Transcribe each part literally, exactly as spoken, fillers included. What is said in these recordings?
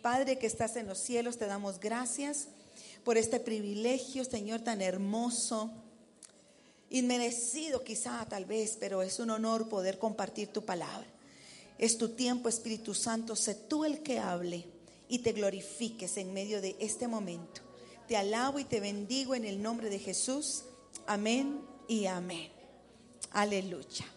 Padre que estás en los cielos, te damos gracias por este privilegio, Señor, tan hermoso, inmerecido quizá tal vez, pero es un honor poder compartir tu palabra. Es tu tiempo, Espíritu Santo, sé tú el que hable y te glorifiques en medio de este momento. Te alabo y te bendigo en el nombre de Jesús. Amén y amén. Aleluya.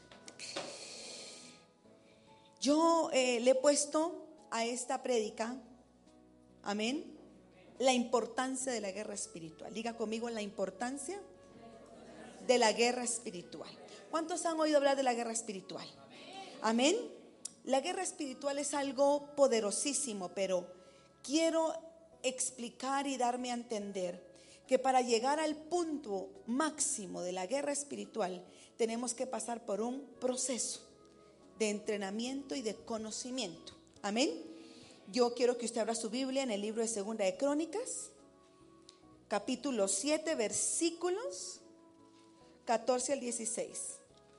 Yo eh, le he puesto a esta prédica, amén, la importancia de la guerra espiritual. Diga conmigo, la importancia de la guerra espiritual. ¿Cuántos han oído hablar de la guerra espiritual? Amén. La guerra espiritual es algo poderosísimo, pero quiero explicar y darme a entender que para llegar al punto máximo de la guerra espiritual tenemos que pasar por un proceso de entrenamiento y de conocimiento. Amén. Yo quiero que usted abra su Biblia en el libro de Segunda de Crónicas, capítulo siete, versículos catorce al dieciséis.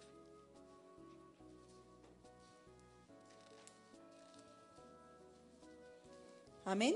Amén.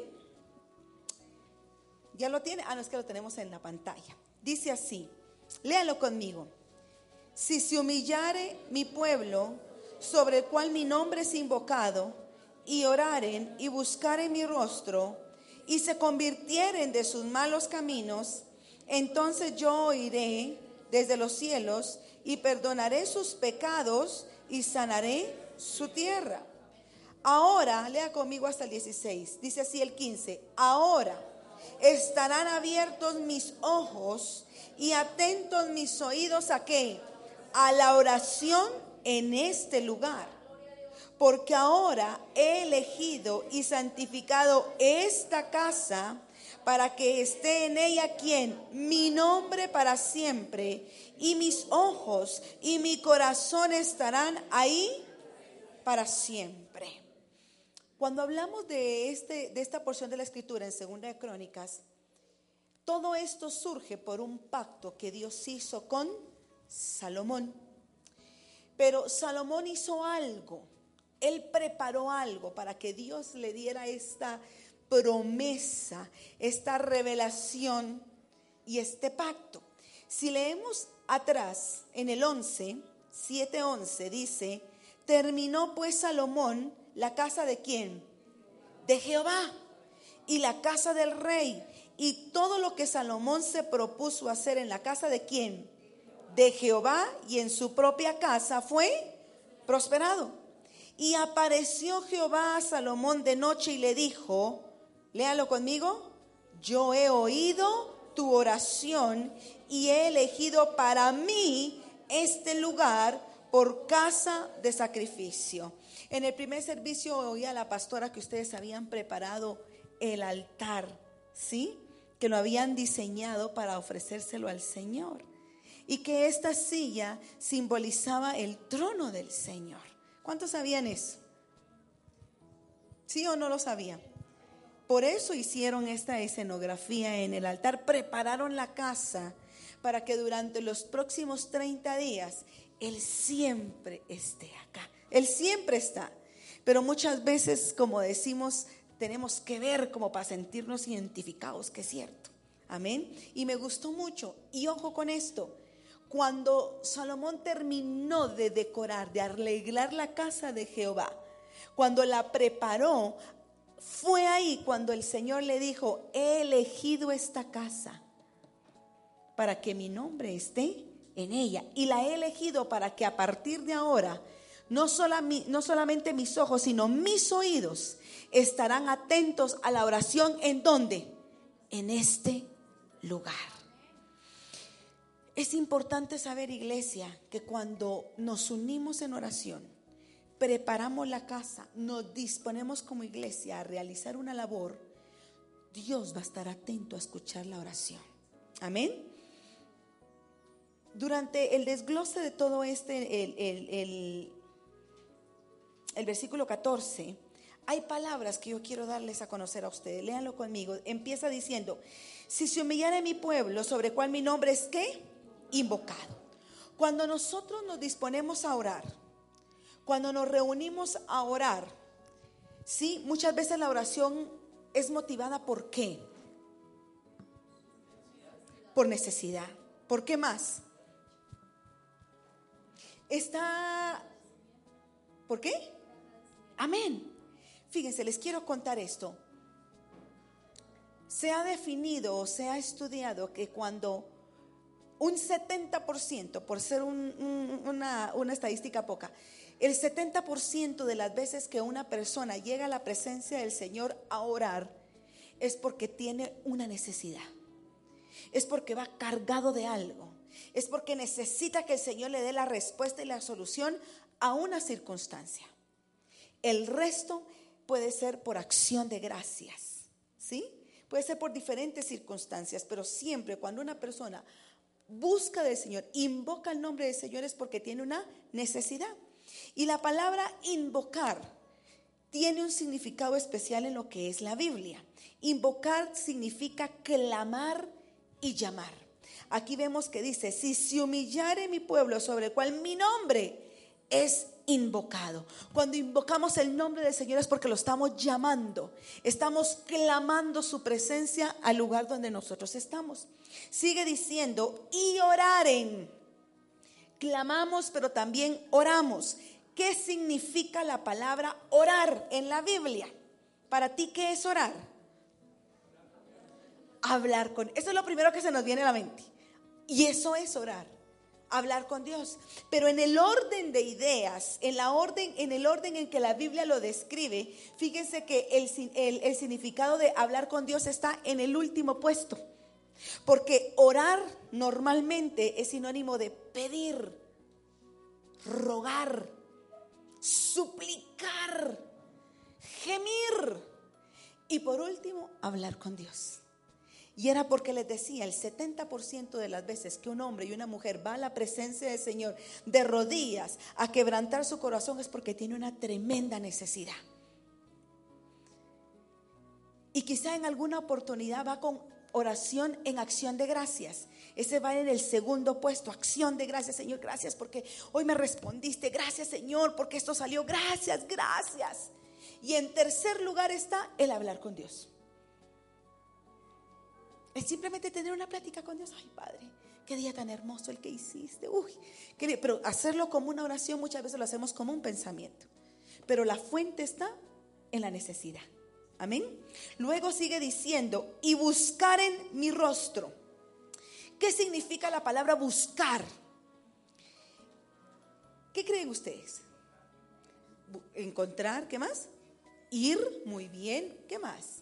¿Ya lo tiene? Ah, no, es que lo tenemos en la pantalla. Dice así, léalo conmigo. Si se humillare mi pueblo, sobre el cual mi nombre es invocado, y oraren y buscaren mi rostro, y se convirtieren de sus malos caminos, entonces yo oiré desde los cielos, y perdonaré sus pecados, y sanaré su tierra. Ahora, lea conmigo hasta el dieciséis, dice así el quince, ahora estarán abiertos mis ojos y atentos mis oídos ¿a qué? A la oración en este lugar, porque ahora he elegido y santificado esta casa para que esté en ella ¿quién? Mi nombre para siempre, y mis ojos y mi corazón estarán ahí para siempre. Cuando hablamos de, este, de esta porción de la Escritura en Segunda de Crónicas, todo esto surge por un pacto que Dios hizo con Salomón. Pero Salomón hizo algo, él preparó algo para que Dios le diera esta promesa, esta revelación y este pacto. Si leemos atrás en el once, siete once dice, terminó pues Salomón la casa de ¿quién? De Jehová, y la casa del rey, y todo lo que Salomón se propuso hacer en la casa de ¿quién? De Jehová, y en su propia casa fue prosperado. Y apareció Jehová a Salomón de noche y le dijo, léalo conmigo, yo he oído tu oración y he elegido para mí este lugar por casa de sacrificio. En el primer servicio oí a la pastora que ustedes habían preparado el altar, ¿sí? Que lo habían diseñado para ofrecérselo al Señor. Y que esta silla simbolizaba el trono del Señor. ¿Cuántos sabían eso? ¿Sí o no lo sabían? Por eso hicieron esta escenografía en el altar, prepararon la casa para que durante los próximos treinta días Él siempre esté acá. Él siempre está. Pero muchas veces, como decimos, tenemos que ver como para sentirnos identificados, que es cierto. Amén. Y me gustó mucho. Y ojo con esto. Cuando Salomón terminó de decorar, de arreglar la casa de Jehová, cuando la preparó, fue ahí cuando el Señor le dijo, he elegido esta casa para que mi nombre esté en ella. Y la he elegido para que a partir de ahora, no, sola, no solamente mis ojos, sino mis oídos estarán atentos a la oración. ¿En dónde? En este lugar. Es importante saber, iglesia, que cuando nos unimos en oración, preparamos la casa, nos disponemos como iglesia a realizar una labor, Dios va a estar atento a escuchar la oración. Amén. Durante el desglose de todo este, el, el, el, el versículo catorce, hay palabras que yo quiero darles a conocer a ustedes. Léanlo conmigo. Empieza diciendo, si se humillare mi pueblo, sobre el cual mi nombre es ¿qué? Invocado. Cuando nosotros nos disponemos a orar, cuando nos reunimos a orar, sí, muchas veces la oración es motivada ¿por qué? Por necesidad. ¿Por qué más? Está, ¿por qué? Amén. Fíjense, les quiero contar esto. Se ha definido o se ha estudiado que cuando un setenta por ciento, por ser un, un, una, una estadística poca, el setenta por ciento de las veces que una persona llega a la presencia del Señor a orar es porque tiene una necesidad, es porque va cargado de algo, es porque necesita que el Señor le dé la respuesta y la solución a una circunstancia. El resto puede ser por acción de gracias, ¿sí? Puede ser por diferentes circunstancias, pero siempre cuando una persona busca del Señor, invoca el nombre del Señor, es porque tiene una necesidad. Y la palabra invocar tiene un significado especial en lo que es la Biblia. Invocar significa clamar y llamar. Aquí vemos que dice: si se humillare mi pueblo sobre el cual mi nombre es invocado. Cuando invocamos el nombre del Señor es porque lo estamos llamando, estamos clamando su presencia al lugar donde nosotros estamos. Sigue diciendo: y oraren. Clamamos, pero también oramos. ¿Qué significa la palabra orar en la Biblia? Para ti, ¿qué es orar? Hablar con, eso es lo primero que se nos viene a la mente. Y eso es orar, hablar con Dios. Pero en el orden de ideas, en la orden, en el orden en que la Biblia lo describe, fíjense que el, el, el significado de hablar con Dios está en el último puesto. Porque orar normalmente es sinónimo de pedir, rogar, suplicar, gemir y por último hablar con Dios. Y era porque les decía, el setenta por ciento de las veces que un hombre y una mujer va a la presencia del Señor de rodillas a quebrantar su corazón es porque tiene una tremenda necesidad. Y quizá en alguna oportunidad va con oración en acción de gracias. Ese va en el segundo puesto, acción de gracias. Señor, gracias porque hoy me respondiste. Gracias, Señor, porque esto salió. Gracias, gracias. Y en tercer lugar está el hablar con Dios. Es simplemente tener una plática con Dios. Ay, Padre, qué día tan hermoso el que hiciste. Uy, qué día. Pero hacerlo como una oración muchas veces lo hacemos como un pensamiento. Pero la fuente está en la necesidad. Amén. Luego sigue diciendo: y buscar en mi rostro. ¿Qué significa la palabra buscar? ¿Qué creen ustedes? Encontrar, ¿qué más? Ir, muy bien, ¿qué más?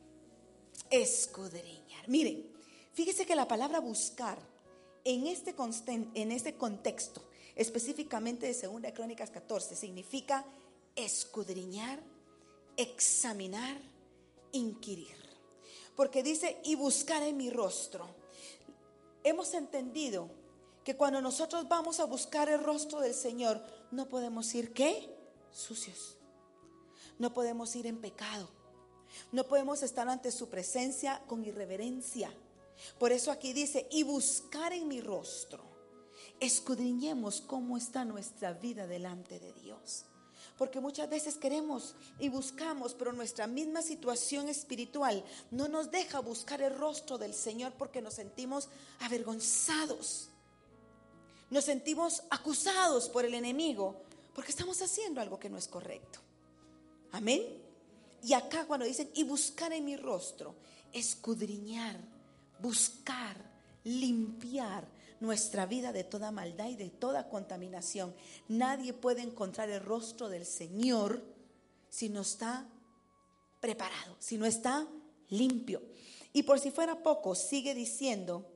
Escudriñar. Miren, fíjese que la palabra buscar en este, en este contexto, específicamente de segunda de Crónicas catorce, significa escudriñar, examinar, inquirir. Porque dice: y buscar en mi rostro. Hemos entendido que cuando nosotros vamos a buscar el rostro del Señor, no podemos ir, ¿qué? Sucios. No podemos ir en pecado. No podemos estar ante su presencia con irreverencia. Por eso aquí dice: y buscar en mi rostro. Escudriñemos cómo está nuestra vida delante de Dios. Porque muchas veces queremos y buscamos, pero nuestra misma situación espiritual no nos deja buscar el rostro del Señor, porque nos sentimos avergonzados, nos sentimos acusados por el enemigo, porque estamos haciendo algo que no es correcto. Amén. Y acá cuando dicen: y buscar en mi rostro, escudriñar, buscar, limpiar nuestra vida de toda maldad y de toda contaminación. Nadie puede encontrar el rostro del Señor si no está preparado, si no está limpio. Y por si fuera poco, sigue diciendo: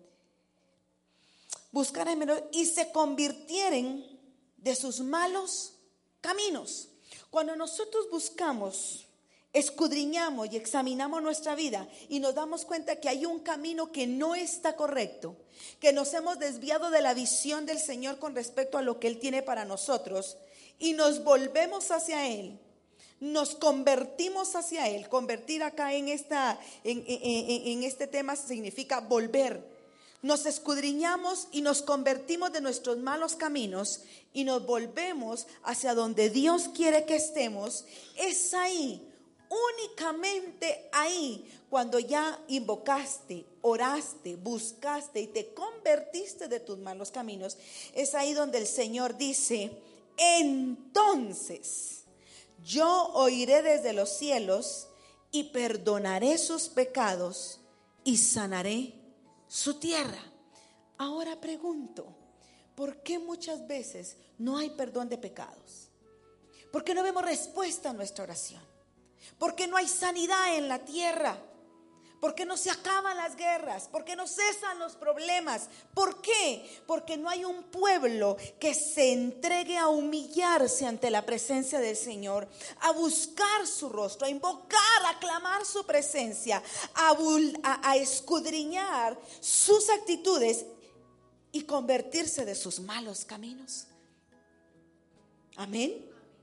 buscar en mi rostro, y se convirtieren de sus malos caminos. Cuando nosotros buscamos, escudriñamos y examinamos nuestra vida y nos damos cuenta que hay un camino que no está correcto, que nos hemos desviado de la visión del Señor con respecto a lo que Él tiene para nosotros, y nos volvemos hacia Él, nos convertimos hacia Él. Convertir acá en, esta, en, en, en este tema significa volver. Nos escudriñamos y nos convertimos de nuestros malos caminos y nos volvemos hacia donde Dios quiere que estemos. Es ahí únicamente ahí, cuando ya invocaste, oraste, buscaste y te convertiste de tus malos caminos, es ahí donde el Señor dice: entonces yo oiré desde los cielos y perdonaré sus pecados y sanaré su tierra. Ahora pregunto, ¿por qué muchas veces no hay perdón de pecados? ¿Por qué no vemos respuesta a nuestra oración? ¿Por qué no hay sanidad en la tierra? ¿Por qué no se acaban las guerras? ¿Por qué no cesan los problemas? ¿Por qué? Porque no hay un pueblo que se entregue a humillarse ante la presencia del Señor, a buscar su rostro, a invocar, a clamar su presencia, a, a, a escudriñar sus actitudes y convertirse de sus malos caminos. Amén.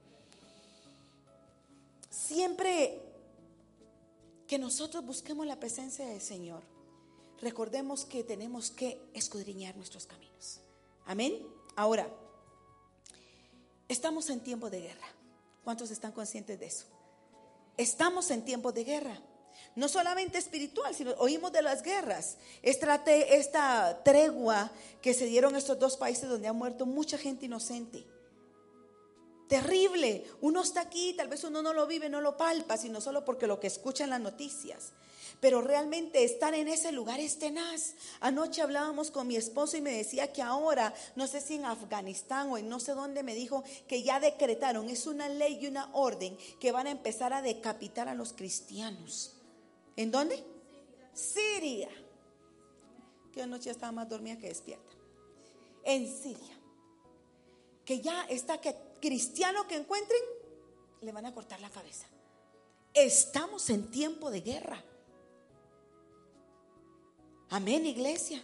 Siempre que nosotros busquemos la presencia del Señor, recordemos que tenemos que escudriñar nuestros caminos. Amén. Ahora, estamos en tiempo de guerra. ¿Cuántos están conscientes de eso? Estamos en tiempo de guerra. No solamente espiritual, sino oímos de las guerras. Esta, esta tregua que se dieron estos dos países donde ha muerto mucha gente inocente. Terrible. Uno está aquí, tal vez uno no lo vive, no lo palpa, sino solo porque lo que escucha en las noticias. Pero realmente estar en ese lugar es tenaz. Anoche hablábamos con mi esposo y me decía que ahora, no sé si en Afganistán o en no sé dónde, me dijo que ya decretaron, es una ley y una orden que van a empezar a decapitar a los cristianos. ¿En dónde? Siria. Que anoche estaba más dormida que despierta. En Siria. Que ya está que cristiano que encuentren le van a cortar la cabeza. Estamos en tiempo de guerra. Amén, iglesia.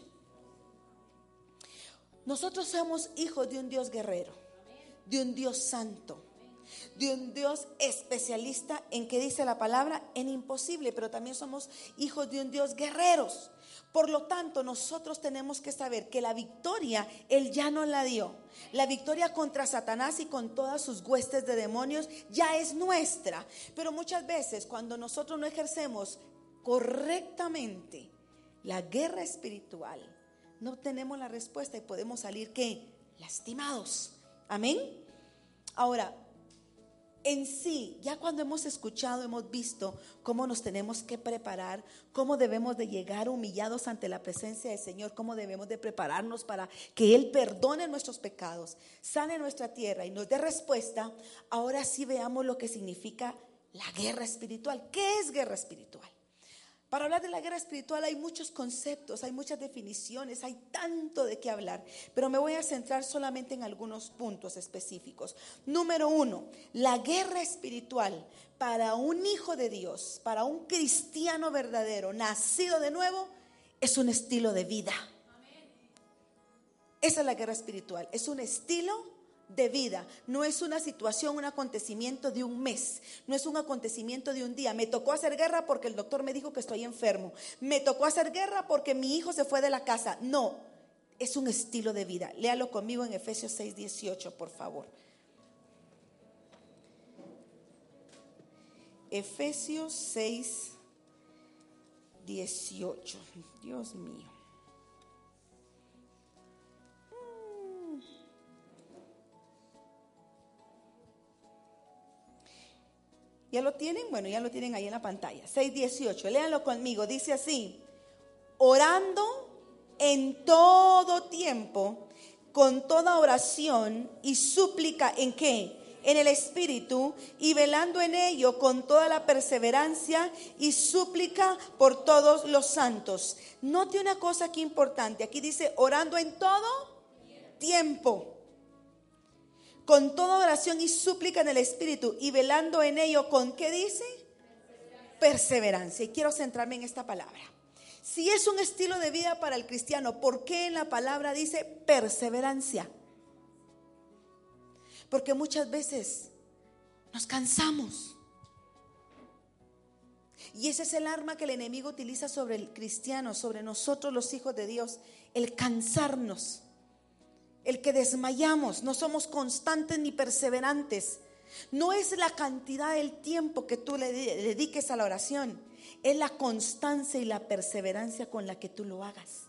Nosotros somos hijos de un Dios guerrero, de un Dios santo, de un Dios especialista en, que dice la palabra, en imposible, pero también somos hijos de un Dios guerreros. Por lo tanto, nosotros tenemos que saber que la victoria Él ya nos la dio. La victoria contra Satanás y con todas sus huestes de demonios ya es nuestra. Pero muchas veces cuando nosotros no ejercemos correctamente la guerra espiritual, no obtenemos la respuesta y podemos salir ¿qué? Lastimados. Amén. Ahora, en sí, ya cuando hemos escuchado, hemos visto cómo nos tenemos que preparar, cómo debemos de llegar humillados ante la presencia del Señor, cómo debemos de prepararnos para que Él perdone nuestros pecados, sane nuestra tierra y nos dé respuesta. Ahora sí veamos lo que significa la guerra espiritual. ¿Qué es guerra espiritual? Para hablar de la guerra espiritual hay muchos conceptos, hay muchas definiciones, hay tanto de qué hablar, pero me voy a centrar solamente en algunos puntos específicos. Número uno, la guerra espiritual para un hijo de Dios, para un cristiano verdadero, nacido de nuevo, es un estilo de vida. Esa es la guerra espiritual, es un estilo de vida, no es una situación, un acontecimiento de un mes, no es un acontecimiento de un día. Me tocó hacer guerra porque el doctor me dijo que estoy enfermo, me tocó hacer guerra porque mi hijo se fue de la casa. No, es un estilo de vida. Léalo conmigo en Efesios seis dieciocho, por favor. Efesios seis dieciocho. Dios mío. ¿Ya lo tienen? Bueno, ya lo tienen ahí en la pantalla. seis dieciocho, léanlo conmigo. Dice así: orando en todo tiempo, con toda oración y súplica, ¿en qué? En el Espíritu, y velando en ello con toda la perseverancia y súplica por todos los santos. Note una cosa aquí importante. Aquí dice orando en todo tiempo, con toda oración y súplica en el Espíritu, y velando en ello con, ¿qué dice? Perseverancia. Perseverancia. Y quiero centrarme en esta palabra. Si es un estilo de vida para el cristiano, ¿por qué en la palabra dice perseverancia? Porque muchas veces nos cansamos. Y ese es el arma que el enemigo utiliza sobre el cristiano, sobre nosotros los hijos de Dios, el cansarnos. El que desmayamos, no somos constantes ni perseverantes. No es la cantidad del tiempo que tú le dediques a la oración, es la constancia y la perseverancia con la que tú lo hagas.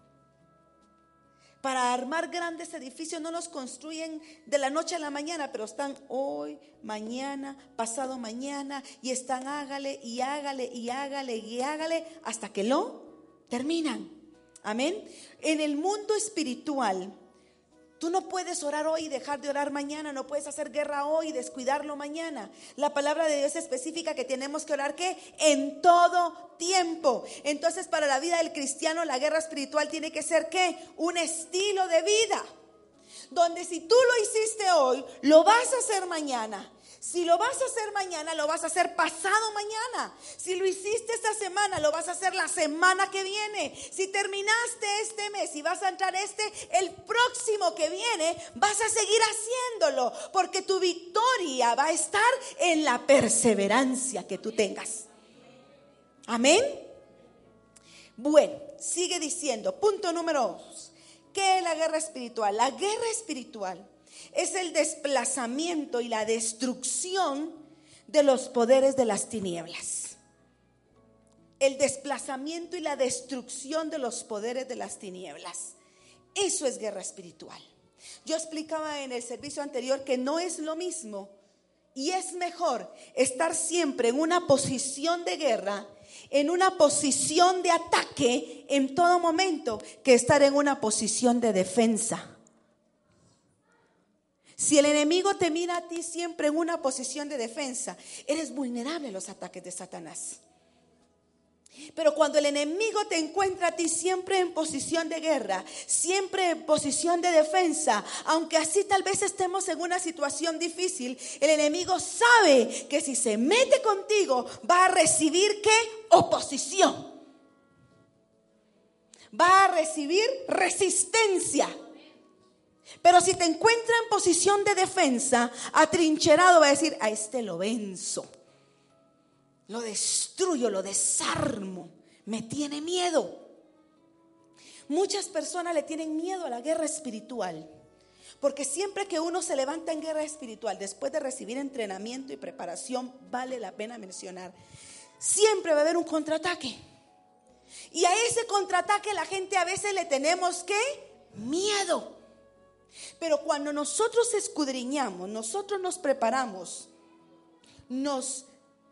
Para armar grandes edificios no los construyen de la noche a la mañana, pero están hoy, mañana, pasado mañana, y están hágale y hágale y hágale y hágale hasta que lo terminan. Amén. En el mundo espiritual, tú no puedes orar hoy y dejar de orar mañana. No puedes hacer guerra hoy y descuidarlo mañana. La palabra de Dios especifica que tenemos que orar ¿qué? En todo tiempo. Entonces, para la vida del cristiano, la guerra espiritual tiene que ser ¿qué? Un estilo de vida, donde si tú lo hiciste hoy, lo vas a hacer mañana. Si lo vas a hacer mañana, lo vas a hacer pasado mañana. Si lo hiciste esta semana, lo vas a hacer la semana que viene. Si terminaste este mes y vas a entrar este, el próximo que viene, vas a seguir haciéndolo, porque tu victoria va a estar en la perseverancia que tú tengas. Amén. Bueno, sigue diciendo, punto número dos. ¿Qué es la guerra espiritual? La guerra espiritual es el desplazamiento y la destrucción de los poderes de las tinieblas. El desplazamiento y la destrucción de los poderes de las tinieblas. Eso es guerra espiritual. Yo explicaba en el servicio anterior que no es lo mismo y es mejor estar siempre en una posición de guerra, en una posición de ataque en todo momento, que estar en una posición de defensa. Si el enemigo te mira a ti siempre en una posición de defensa, eres vulnerable a los ataques de Satanás. Pero cuando el enemigo te encuentra a ti siempre en posición de guerra, siempre en posición de defensa, aunque así tal vez estemos en una situación difícil, el enemigo sabe que si se mete contigo va a recibir ¿qué? Oposición. Va a recibir resistencia. Pero si te encuentra en posición de defensa, atrincherado, va a decir: a este lo venzo, lo destruyo, lo desarmo, me tiene miedo. Muchas personas le tienen miedo a la guerra espiritual, porque siempre que uno se levanta en guerra espiritual, después de recibir entrenamiento y preparación, vale la pena mencionar, siempre va a haber un contraataque. Y a ese contraataque la gente a veces le tenemos ¿qué? Miedo. Pero cuando nosotros escudriñamos, nosotros nos preparamos, nos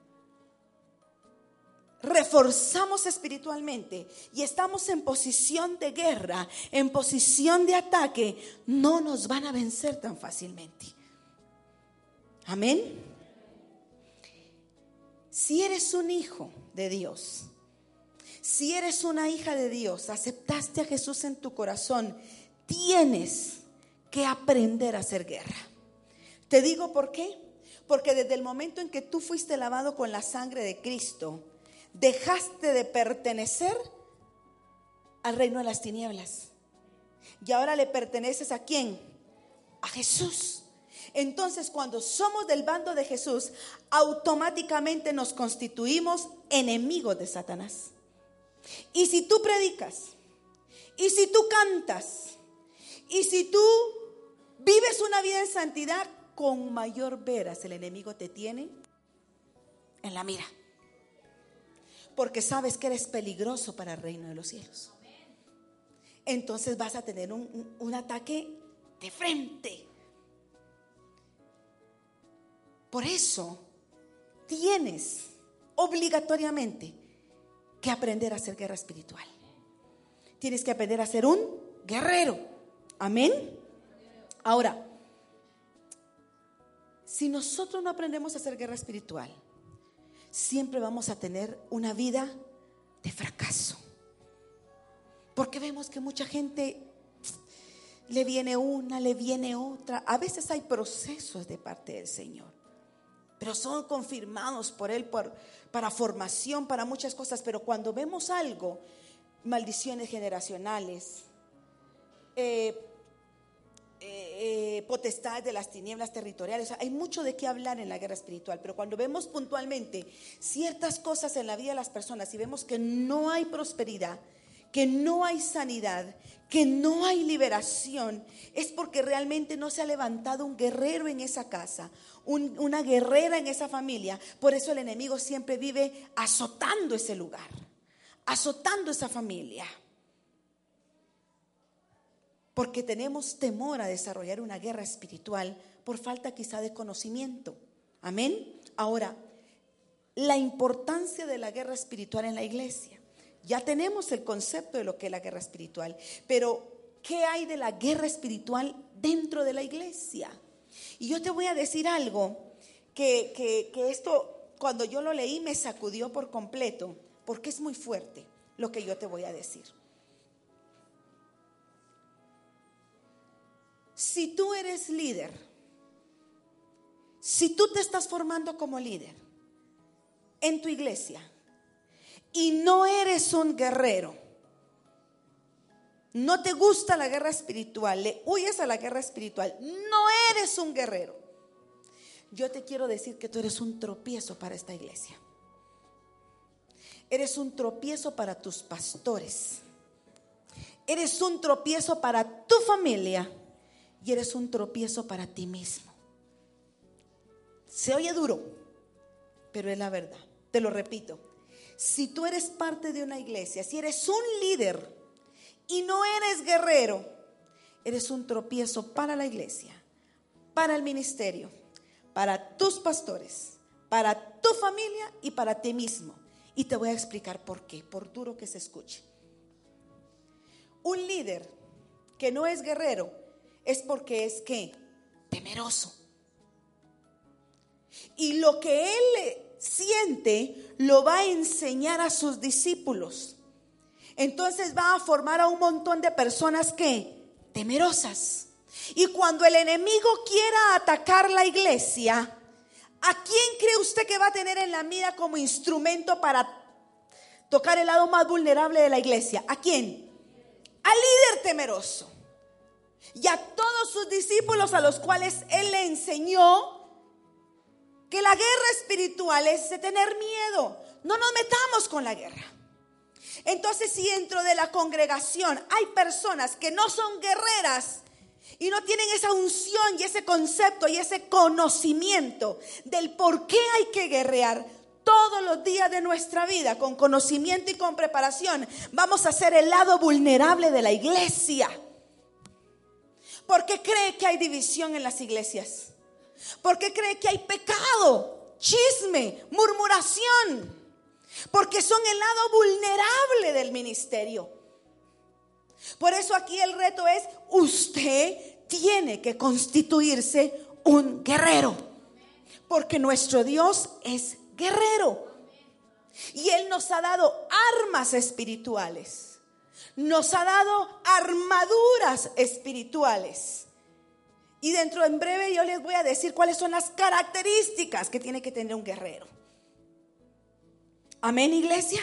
reforzamos espiritualmente y estamos en posición de guerra, en posición de ataque, no nos van a vencer tan fácilmente. Amén. Si eres un hijo de Dios, si eres una hija de Dios, aceptaste a Jesús en tu corazón, tienes que aprender a hacer guerra. Te digo por qué. Porque desde el momento en que tú fuiste lavado con la sangre de Cristo, dejaste de pertenecer al reino de las tinieblas. Y ahora le perteneces ¿a quién? A Jesús. Entonces, cuando somos del bando de Jesús, automáticamente nos constituimos enemigos de Satanás. Y si tú predicas, y si tú cantas, y si tú vives una vida en santidad, con mayor veras el enemigo te tiene en la mira, porque sabes que eres peligroso para el reino de los cielos. Entonces vas a tener un, un, un ataque de frente. Por eso tienes obligatoriamente que aprender a hacer guerra espiritual. Tienes que aprender a ser un guerrero. Amén. Ahora, si nosotros no aprendemos a hacer guerra espiritual, siempre vamos a tener una vida de fracaso. Porque vemos que mucha gente le viene una, le viene otra. A veces hay procesos de parte del Señor, pero son confirmados por Él por, para formación, para muchas cosas. Pero cuando vemos algo, maldiciones generacionales, eh, eh, potestades de las tinieblas territoriales, hay mucho de qué hablar en la guerra espiritual. Pero cuando vemos puntualmente ciertas cosas en la vida de las personas y vemos que no hay prosperidad, que no hay sanidad, que no hay liberación, es porque realmente no se ha levantado un guerrero en esa casa, un, una guerrera en esa familia. Por eso el enemigo siempre vive azotando ese lugar, azotando esa familia. Porque tenemos temor a desarrollar una guerra espiritual por falta quizá de conocimiento. Amén. Ahora, la importancia de la guerra espiritual en la iglesia. Ya tenemos el concepto de lo que es la guerra espiritual, pero ¿qué hay de la guerra espiritual dentro de la iglesia? Y yo te voy a decir algo que, que, que esto cuando yo lo leí me sacudió por completo, porque es muy fuerte lo que yo te voy a decir. Si tú eres líder, si tú te estás formando como líder en tu iglesia y no eres un guerrero, no te gusta la guerra espiritual, le huyes a la guerra espiritual, no eres un guerrero, yo te quiero decir que tú eres un tropiezo para esta iglesia. Eres un tropiezo para tus pastores. Eres un tropiezo para tu familia. Y eres un tropiezo para ti mismo. Se oye duro, pero es la verdad. Te lo repito. Si tú eres parte de una iglesia, si eres un líder y no eres guerrero, eres un tropiezo para la iglesia, para el ministerio, para tus pastores, para tu familia y para ti mismo. Y te voy a explicar por qué, por duro que se escuche. Un líder que no es guerrero es porque es ¿qué? Temeroso. Y lo que él siente lo va a enseñar a sus discípulos. Entonces va a formar a un montón de personas que temerosas. Y cuando el enemigo quiera atacar la iglesia, ¿a quién cree usted que va a tener en la mira como instrumento para tocar el lado más vulnerable de la iglesia? ¿A quién? Al líder temeroso. Y a todos sus discípulos a los cuales él le enseñó que la guerra espiritual es de tener miedo. No nos metamos con la guerra. Entonces, si dentro de la congregación hay personas que no son guerreras y no tienen esa unción y ese concepto y ese conocimiento del por qué hay que guerrear todos los días de nuestra vida con conocimiento y con preparación, vamos a ser el lado vulnerable de la iglesia. ¿Por qué cree que hay división en las iglesias? ¿Por qué cree que hay pecado, chisme, murmuración? Porque son el lado vulnerable del ministerio. Por eso aquí el reto es: usted tiene que constituirse un guerrero, porque nuestro Dios es guerrero y Él nos ha dado armas espirituales. Nos ha dado armaduras espirituales. Y dentro en breve yo les voy a decir cuáles son las características que tiene que tener un guerrero. Amén, iglesia.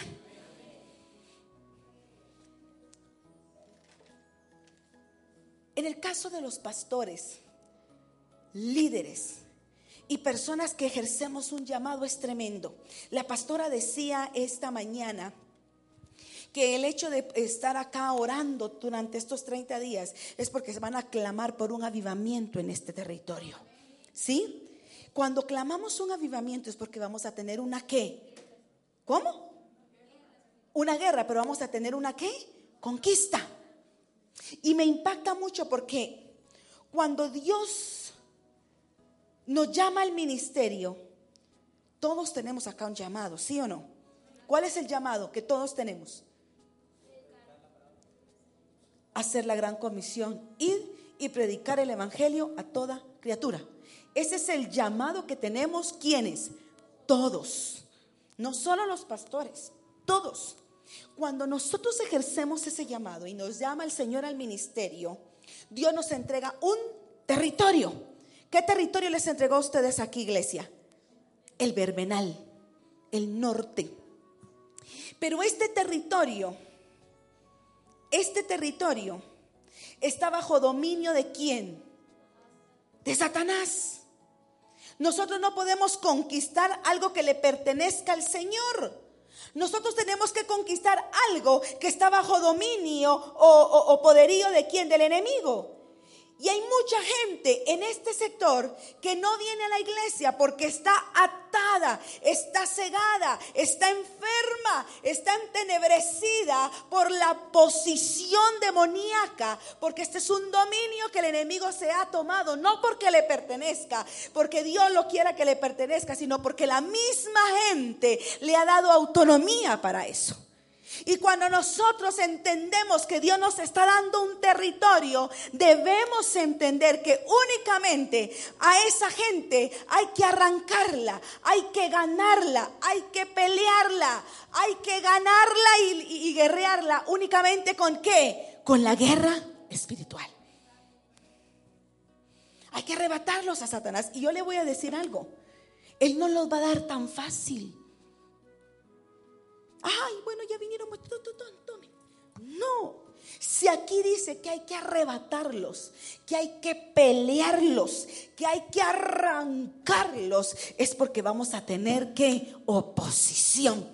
En el caso de los pastores, líderes y personas que ejercemos un llamado es tremendo. La pastora decía esta mañana que el hecho de estar acá orando durante estos treinta días es porque se van a clamar por un avivamiento en este territorio. ¿Sí? Cuando clamamos un avivamiento es porque vamos a tener una ¿qué? ¿Cómo? Una guerra, pero vamos a tener una ¿qué? Conquista. Y me impacta mucho porque cuando Dios nos llama al ministerio, todos tenemos acá un llamado, ¿sí o no? ¿Cuál es el llamado que todos tenemos? Hacer la gran comisión, ir y predicar el evangelio a toda criatura. Ese es el llamado que tenemos. ¿Quiénes? Todos, no solo los pastores, todos. Cuando nosotros ejercemos ese llamado y nos llama el Señor al ministerio, Dios nos entrega un territorio. ¿Qué territorio les entregó a ustedes aquí, iglesia? El Verbenal, el norte. Pero este territorio Este territorio está bajo dominio ¿de quién? De Satanás. Nosotros no podemos conquistar algo que le pertenezca al Señor. Nosotros tenemos que conquistar algo que está bajo dominio o, o, o poderío de quién, del enemigo. Y hay mucha gente en este sector que no viene a la iglesia porque está atada, está cegada, está enferma, está entenebrecida por la posición demoníaca, porque este es un dominio que el enemigo se ha tomado, no porque le pertenezca, porque Dios lo quiera que le pertenezca, sino porque la misma gente le ha dado autonomía para eso. Y cuando nosotros entendemos que Dios nos está dando un territorio, debemos entender que únicamente a esa gente hay que arrancarla, hay que ganarla, hay que pelearla, hay que ganarla y, y, y guerrearla únicamente ¿con qué? Con la guerra espiritual. Hay que arrebatarlos a Satanás. Y yo le voy a decir algo, Él no los va a dar tan fácil. Ay, bueno, ya vinieron. No, si aquí dice que hay que arrebatarlos, que hay que pelearlos, que hay que arrancarlos, es porque vamos a tener que oposición.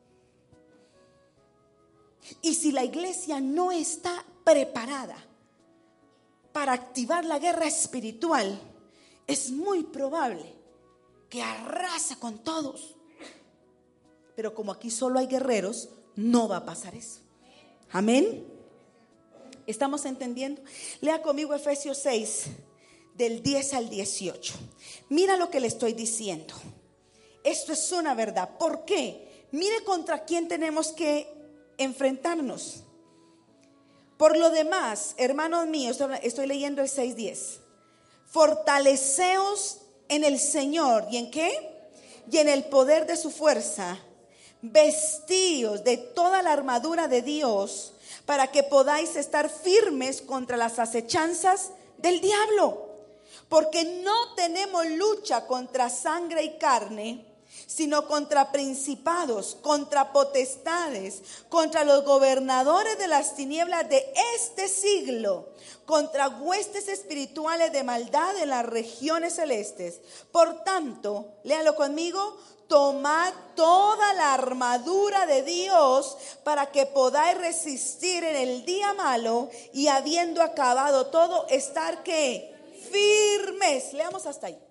Y si la iglesia no está preparada para activar la guerra espiritual, es muy probable que arrase con todos. Pero como aquí solo hay guerreros, no va a pasar eso. Amén. ¿Estamos entendiendo? Lea conmigo Efesios seis, del diez al dieciocho. Mira lo que le estoy diciendo. Esto es una verdad. ¿Por qué? Mire contra quién tenemos que enfrentarnos. Por lo demás, hermanos míos, estoy leyendo el seis diez. Fortaleceos en el Señor. ¿Y en qué? Y en el poder de su fuerza. Vestíos de toda la armadura de Dios para que podáis estar firmes contra las acechanzas del diablo. Porque no tenemos lucha contra sangre y carne, sino contra principados, contra potestades, contra los gobernadores de las tinieblas de este siglo, contra huestes espirituales de maldad en las regiones celestes. Por tanto, léalo conmigo, tomad toda la armadura de Dios para que podáis resistir en el día malo y habiendo acabado todo, estar ¿qué? Firmes. Leamos hasta ahí.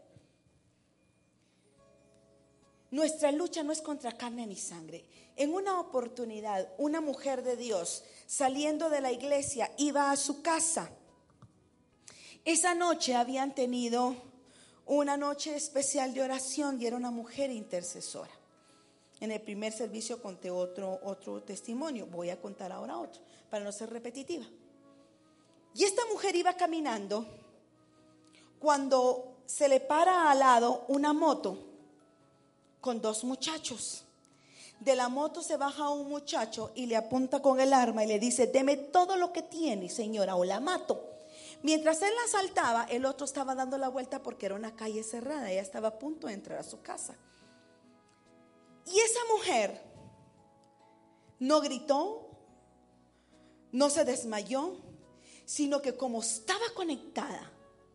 Nuestra lucha no es contra carne ni sangre. En una oportunidad, una mujer de Dios saliendo de la iglesia iba a su casa. Esa noche habían tenido una noche especial de oración y era una mujer intercesora. En el primer servicio conté otro, otro testimonio. Voy a contar ahora otro para no ser repetitiva. Y esta mujer iba caminando cuando se le para al lado una moto con dos muchachos. De la moto se baja un muchacho y le apunta con el arma y le dice: deme todo lo que tiene, señora, o la mato. Mientras él la asaltaba, el otro estaba dando la vuelta porque era una calle cerrada. Ella estaba a punto de entrar a su casa. Y esa mujer no gritó, no se desmayó, sino que como estaba conectada,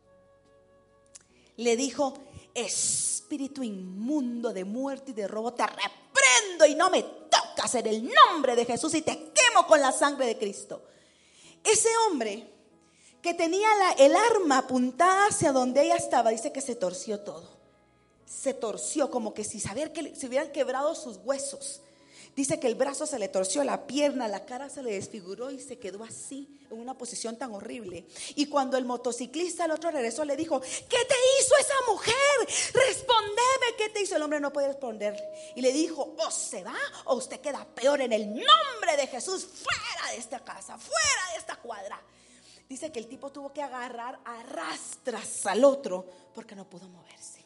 le dijo: espíritu inmundo de muerte y de robo, te reprendo y no me tocas en el nombre de Jesús y te quemo con la sangre de Cristo. Ese hombre que tenía la, el arma apuntada hacia donde ella estaba, dice que se torció todo. Se torció como que si saber que se hubieran quebrado sus huesos. Dice que el brazo se le torció, la pierna, la cara se le desfiguró y se quedó así en una posición tan horrible. Y cuando el motociclista, el otro regresó, le dijo: ¿qué te hizo esa mujer? Respondeme, ¿qué te hizo? El hombre no puede responder y le dijo: o se va o usted queda peor en el nombre de Jesús, fuera de esta casa, fuera de esta cuadra. Dice que el tipo tuvo que agarrar a rastras al otro porque no pudo moverse.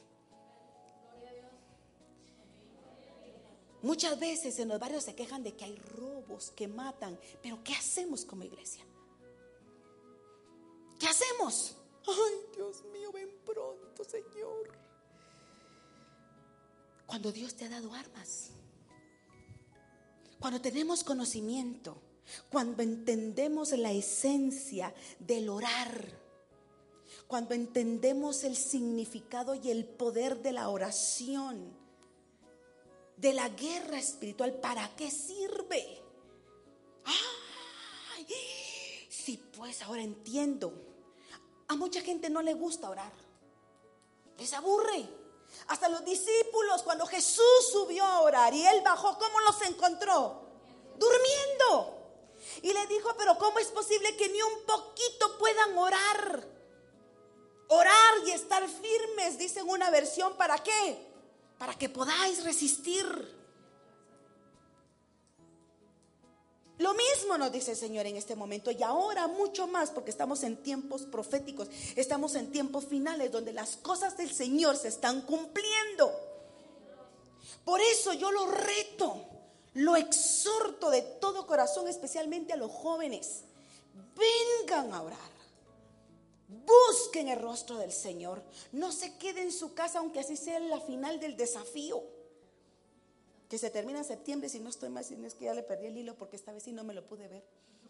Muchas veces en los barrios se quejan de que hay robos, que matan. Pero ¿qué hacemos como iglesia? ¿Qué hacemos? Ay, Dios mío, ven pronto, Señor. Cuando Dios te ha dado armas, cuando tenemos conocimiento, cuando entendemos la esencia del orar, cuando entendemos el significado y el poder de la oración, de la guerra espiritual. ¿Para qué sirve? Ay, sí, pues ahora entiendo. A mucha gente no le gusta orar, les aburre. Hasta los discípulos, cuando Jesús subió a orar y él bajó, ¿cómo los encontró? Durmiendo. Y le dijo, pero ¿cómo es posible que ni un poquito puedan orar? Orar y estar firmes, dice en una versión, ¿para qué? Para que podáis resistir. Lo mismo nos dice el Señor en este momento, y ahora mucho más, porque estamos en tiempos proféticos, estamos en tiempos finales donde las cosas del Señor se están cumpliendo. Por eso yo lo reto, lo exhorto de todo corazón, especialmente a los jóvenes: vengan a orar, busquen el rostro del Señor, no se queden en su casa, aunque así sea la final del desafío, que se termina en septiembre. Si no estoy más, si no es que ya le perdí el hilo, porque esta vez sí no me lo pude ver.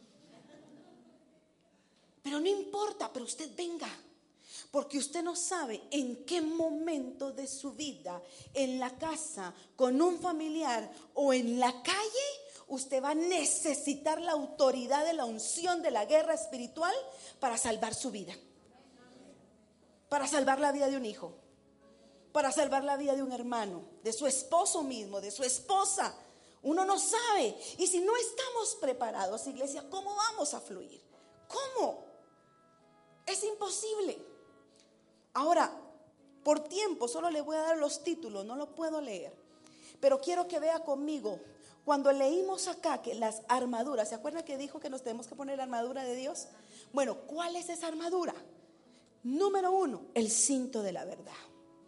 Pero no importa, pero usted venga, porque usted no sabe en qué momento de su vida, en la casa, con un familiar o en la calle, usted va a necesitar la autoridad de la unción de la guerra espiritual para salvar su vida, para salvar la vida de un hijo, para salvar la vida de un hermano, de su esposo mismo, de su esposa. Uno no sabe. Y si no estamos preparados, iglesia, ¿cómo vamos a fluir? ¿Cómo? Es imposible. Ahora, por tiempo solo le voy a dar los títulos, no lo puedo leer, pero quiero que vea conmigo. Cuando leímos acá que las armaduras, ¿se acuerdan que dijo que nos tenemos que poner la armadura de Dios? Bueno, ¿cuál es esa armadura? Número uno, el cinto de la verdad.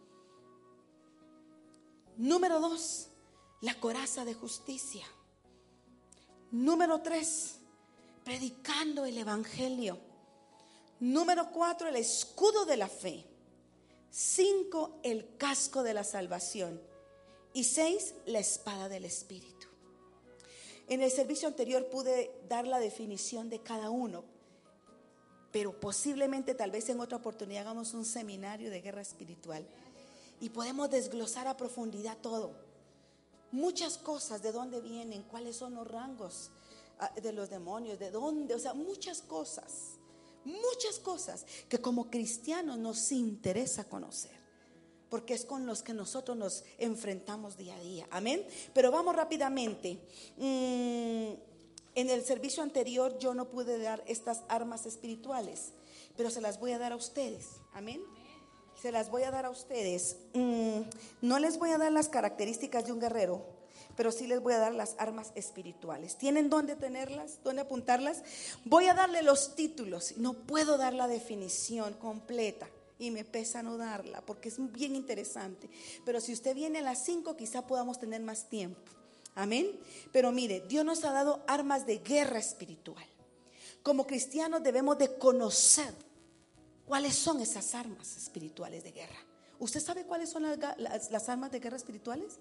Número dos, la coraza de justicia. Número tres, predicando el evangelio. Número cuatro, el escudo de la fe. Cinco, el casco de la salvación. Y seis, la espada del Espíritu. En el servicio anterior pude dar la definición de cada uno, pero posiblemente tal vez en otra oportunidad hagamos un seminario de guerra espiritual y podemos desglosar a profundidad todo. Muchas cosas, de dónde vienen, cuáles son los rangos de los demonios, de dónde, o sea, muchas cosas, muchas cosas que como cristianos nos interesa conocer, porque es con los que nosotros nos enfrentamos día a día. Amén. Pero vamos rápidamente. Mm, en el servicio anterior yo no pude dar estas armas espirituales, pero se las voy a dar a ustedes. Amén. Se las voy a dar a ustedes. Mm, no les voy a dar las características de un guerrero, pero sí les voy a dar las armas espirituales. ¿Tienen dónde tenerlas? ¿Dónde apuntarlas? Voy a darle los títulos. No puedo dar la definición completa y me pesa no darla porque es bien interesante. Pero si usted viene a las cinco, quizá podamos tener más tiempo. Amén. Pero mire, Dios nos ha dado armas de guerra espiritual. Como cristianos debemos de conocer cuáles son esas armas espirituales de guerra. ¿Usted sabe cuáles son las, las, las armas de guerra espirituales?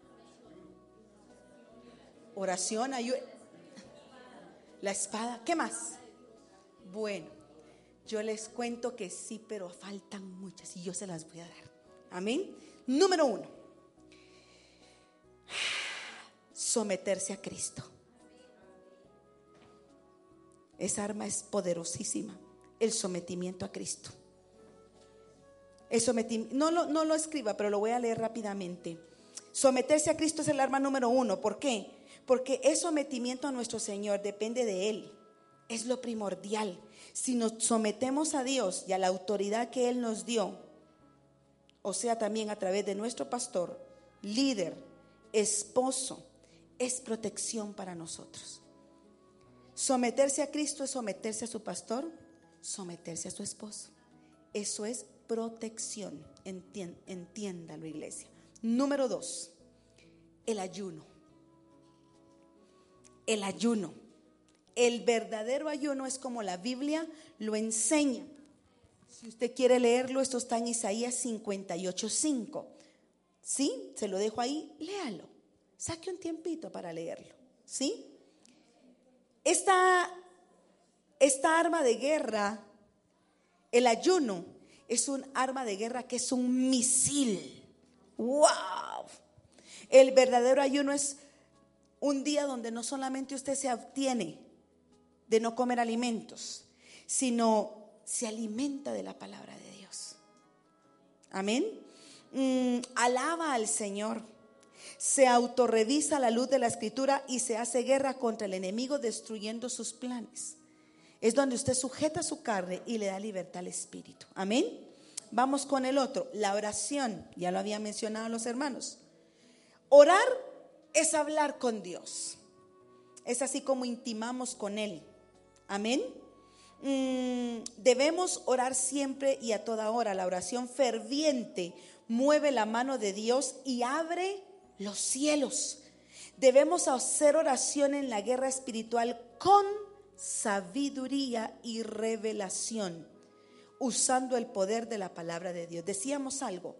Oración, ayuda, la espada. ¿Qué más? Bueno, yo les cuento que sí, pero faltan muchas y yo se las voy a dar. Amén. Número uno, someterse a Cristo. Esa arma es poderosísima. El sometimiento a Cristo. El sometimiento, no lo, no lo escriba, pero lo voy a leer rápidamente. Someterse a Cristo es el arma número uno. ¿Por qué? Porque es sometimiento a nuestro Señor, depende de Él. Es lo primordial. Si nos sometemos a Dios y a la autoridad que Él nos dio, o sea, también a través de nuestro pastor, líder, esposo, es protección para nosotros. Someterse a Cristo es someterse a su pastor, someterse a su esposo. Eso es protección. Entien, entiéndalo, iglesia. Número dos, el ayuno. El ayuno. El verdadero ayuno es como la Biblia lo enseña. Si usted quiere leerlo, esto está en Isaías cincuenta y ocho cinco. ¿Sí? Se lo dejo ahí, léalo. Saque un tiempito para leerlo. ¿Sí? Esta Esta arma de guerra, el ayuno, es un arma de guerra que es un misil. ¡Wow! El verdadero ayuno es un día donde no solamente usted se abstiene de no comer alimentos, sino se alimenta de la palabra de Dios. Amén. Mm, alaba al Señor, se autorrevisa a la luz de la Escritura y se hace guerra contra el enemigo, destruyendo sus planes. Es donde usted sujeta su carne y le da libertad al espíritu. Amén. Vamos con el otro, la oración. Ya lo había mencionado los hermanos. Orar es hablar con Dios. Es así como intimamos con Él. Amén. Mm, debemos orar siempre y a toda hora. La oración ferviente mueve la mano de Dios y abre los cielos. Debemos hacer oración en la guerra espiritual con sabiduría y revelación, usando el poder de la palabra de Dios. Decíamos algo: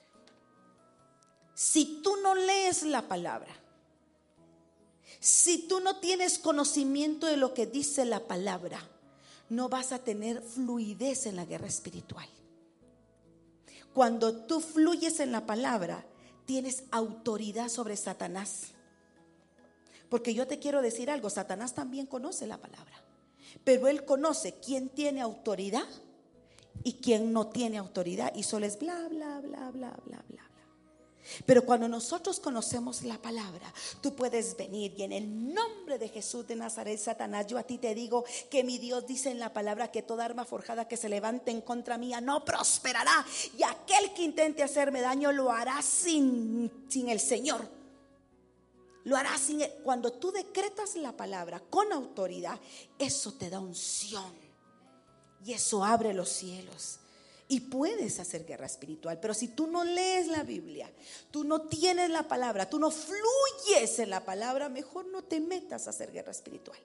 si tú no lees la palabra, si tú no tienes conocimiento de lo que dice la palabra, no vas a tener fluidez en la guerra espiritual. Cuando tú fluyes en la palabra, tienes autoridad sobre Satanás. Porque yo te quiero decir algo, Satanás también conoce la palabra, pero él conoce quién tiene autoridad y quién no tiene autoridad, y solo es bla, bla, bla, bla, bla, bla. Pero cuando nosotros conocemos la palabra, tú puedes venir y en el nombre de Jesús de Nazaret, Satanás, yo a ti te digo que mi Dios dice en la palabra que toda arma forjada que se levante en contra mía no prosperará, y aquel que intente hacerme daño lo hará sin, sin el Señor. Lo hará sin él. Cuando tú decretas la palabra con autoridad, eso te da unción y eso abre los cielos. Y puedes hacer guerra espiritual. Pero si tú no lees la Biblia, tú no tienes la palabra, tú no fluyes en la palabra, mejor no te metas a hacer guerra espiritual.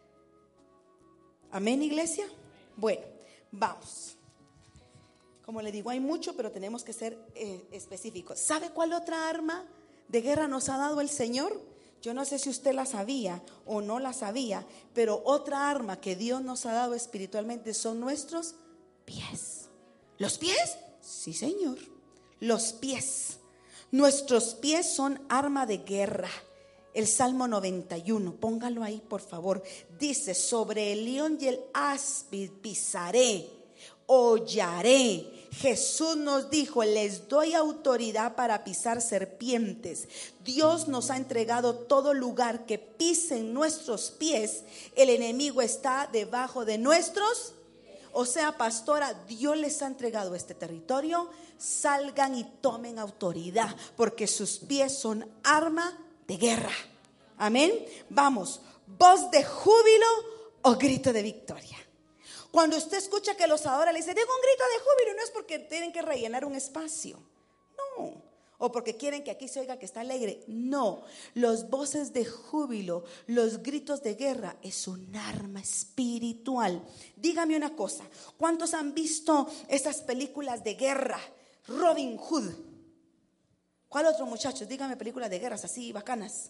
Amén, iglesia. Bueno, vamos. Como le digo, hay mucho, pero tenemos que ser eh, específicos. ¿Sabe cuál otra arma de guerra nos ha dado el Señor? Yo no sé si usted la sabía o no la sabía, pero otra arma que Dios nos ha dado espiritualmente son nuestros pies. ¿Los pies? Sí, Señor. Los pies. Nuestros pies son arma de guerra. El Salmo noventa y uno, póngalo ahí por favor. Dice: sobre el león y el áspid pisaré, hollaré. Jesús nos dijo: les doy autoridad para pisar serpientes. Dios nos ha entregado todo lugar que pisen nuestros pies. El enemigo está debajo de nuestros. O sea, pastora, Dios les ha entregado este territorio. Salgan y tomen autoridad, porque sus pies son arma de guerra. Amén. Vamos, voz de júbilo o grito de victoria. Cuando usted escucha que los adoradores le dicen: digo un grito de júbilo, no es porque tienen que rellenar un espacio, no, o porque quieren que aquí se oiga que está alegre, no. Los voces de júbilo, los gritos de guerra es un arma espiritual. Dígame una cosa, ¿cuántos han visto esas películas de guerra? Robin Hood. ¿Cuál otro, muchachos? Dígame películas de guerras así bacanas.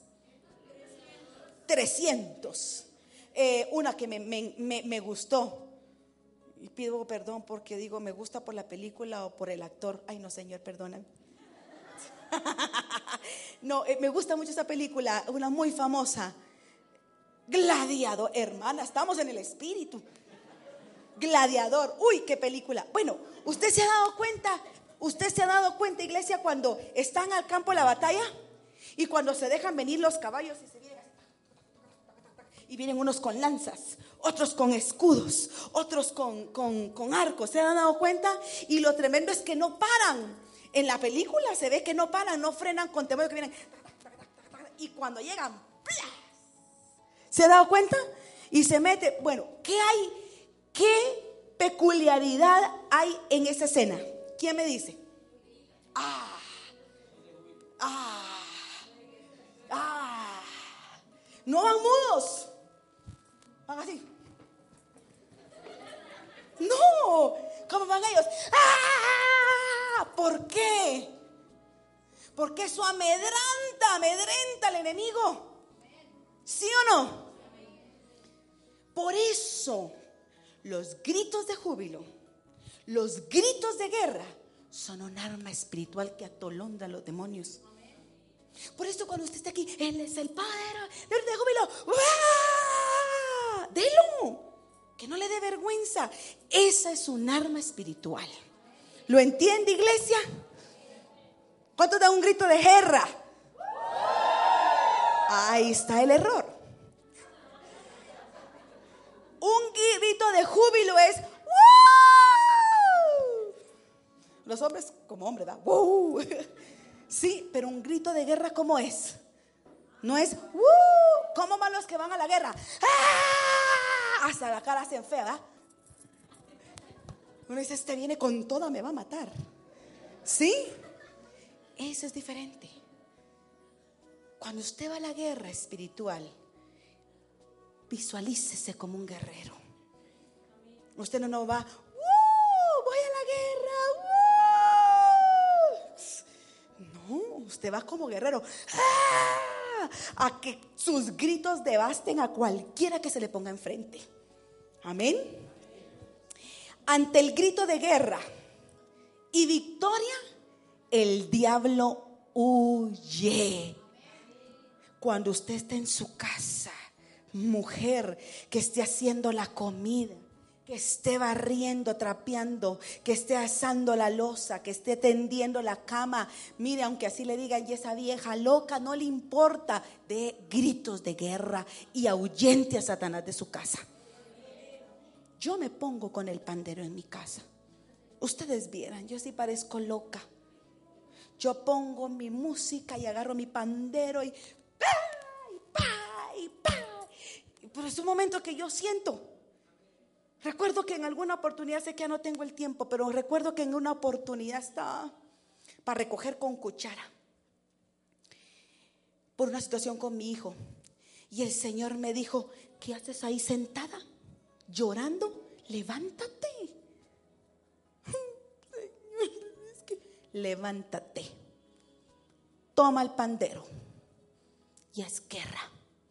trescientos. Eh, una que me, me, me, me gustó. Y pido perdón porque digo me gusta por la película o por el actor. Ay, no, Señor, perdóname. No, eh, me gusta mucho esa película, una muy famosa, Gladiador. Hermana, estamos en el espíritu. Gladiador, uy, qué película. Bueno, usted se ha dado cuenta, usted se ha dado cuenta, iglesia, cuando están al campo de la batalla y cuando se dejan venir los caballos y se vienen así, y vienen unos con lanzas, otros con escudos, otros con, con, con arcos. ¿Se han dado cuenta? Y lo tremendo es que no paran. En la película se ve que no paran, no frenan con temor, que vienen, y cuando llegan, ¡plas! ¿Se ha dado cuenta? Y se mete. Bueno, ¿qué hay? ¿Qué peculiaridad hay en esa escena? ¿Quién me dice? Ah, ah, ah. No van mudos, van así. No, ¿cómo van ellos? ¡Ah! ¿Por qué? Porque eso amedranta, amedrenta al enemigo. ¿Sí o no? Por eso los gritos de júbilo, los gritos de guerra son un arma espiritual que atolonda a los demonios. Por eso cuando usted esté aquí, Él es el Padre de júbilo. ¡Uah! Delo, que no le dé vergüenza. Esa es un arma espiritual. ¿Lo entiende, iglesia? ¿Cuántos dan un grito de guerra? Ahí está el error. Un grito de júbilo es ¡wow! Los hombres como hombres, ¿verdad? ¡Wow! Sí, pero un grito de guerra, ¿cómo es? No es ¡wow! ¿Cómo van los que van a la guerra? ¡Ah! Hasta la cara hacen fea, ¿verdad? Uno dice, este viene con toda, me va a matar. ¿Sí? Eso es diferente. Cuando usted va a la guerra espiritual, visualícese como un guerrero. Usted no, no va, ¡uh! Voy a la guerra, ¡uh! No, usted va como guerrero, ¡ah! A que sus gritos devasten a cualquiera que se le ponga enfrente. Amén. Ante el grito de guerra y victoria, el diablo huye. Cuando usted esté en su casa, mujer, que esté haciendo la comida, que esté barriendo, trapeando, que esté asando la loza, que esté tendiendo la cama, mire, aunque así le digan, y esa vieja loca, no le importa, de gritos de guerra y ahuyente a Satanás de su casa. Yo me pongo con el pandero en mi casa. Ustedes vieran, yo sí parezco loca. Yo pongo mi música y agarro mi pandero y ¡pa! y ¡pa! y ¡pa! Pero es un momento que yo siento. Recuerdo que en alguna oportunidad, sé que ya no tengo el tiempo, pero recuerdo que en una oportunidad estaba para recoger con cuchara por una situación con mi hijo. Y el Señor me dijo, ¿qué haces ahí sentada? Llorando, levántate. Señor, es que levántate. Toma el pandero. Y es guerra.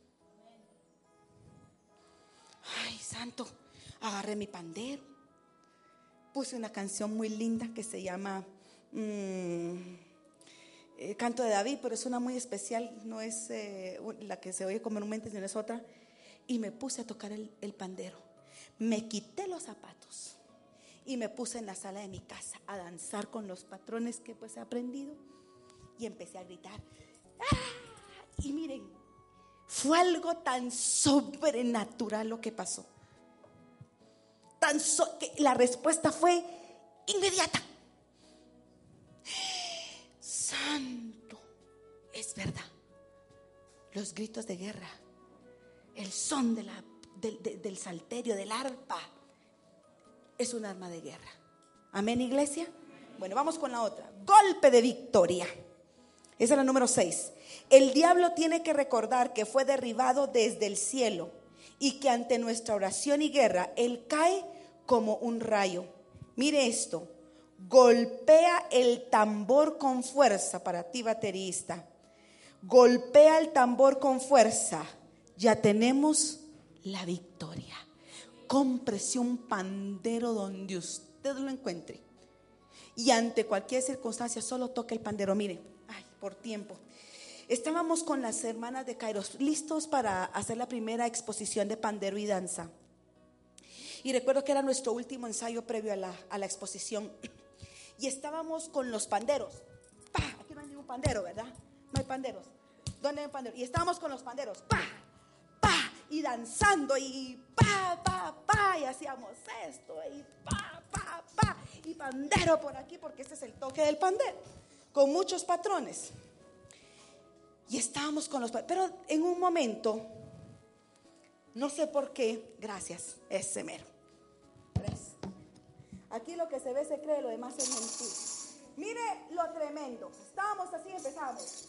Ay, santo. Agarré mi pandero. Puse una canción muy linda que se llama mmm, eh, Canto de David, pero es una muy especial. No es eh, la que se oye comúnmente, sino es otra. Y me puse a tocar el, el pandero. Me quité los zapatos y me puse en la sala de mi casa a danzar con los patrones que pues he aprendido. Y empecé a gritar. ¡Ah! Y miren, fue algo tan sobrenatural lo que pasó. Tan so- que la respuesta fue inmediata. Santo, es verdad. Los gritos de guerra, el son de la, del, de, del salterio, del arpa, es un arma de guerra. Amén, iglesia. Bueno, vamos con la otra. Golpe de victoria. Esa es la número seis. El diablo tiene que recordar que fue derribado desde el cielo y que ante nuestra oración y guerra, él cae como un rayo. Mire esto. Golpea el tambor con fuerza. Para ti, baterista. Golpea el tambor con fuerza. Ya tenemos la victoria. Cómprese un pandero donde usted lo encuentre. Y ante cualquier circunstancia, solo toque el pandero. Mire, ay, por tiempo. Estábamos con las hermanas de Kairos listos para hacer la primera exposición de pandero y danza. Y recuerdo que era nuestro último ensayo previo a la, a la exposición. Y estábamos con los panderos. ¡Pah! Aquí no hay ningún pandero, ¿verdad? No hay panderos. ¿Dónde hay panderos? Y estábamos con los panderos. ¡Pah! ¡Pah! Y danzando y ¡pah! ¡Pah! ¡Pah! Y hacíamos esto y ¡pah! ¡Pah! ¡Pah! Y pandero por aquí, porque este es el toque del pandero. Con muchos patrones. Y estábamos con los panderos. Pero en un momento, no sé por qué, gracias, ese mero. Aquí lo que se ve se cree, lo demás es mentira. Mire lo tremendo. Estábamos así, empezamos.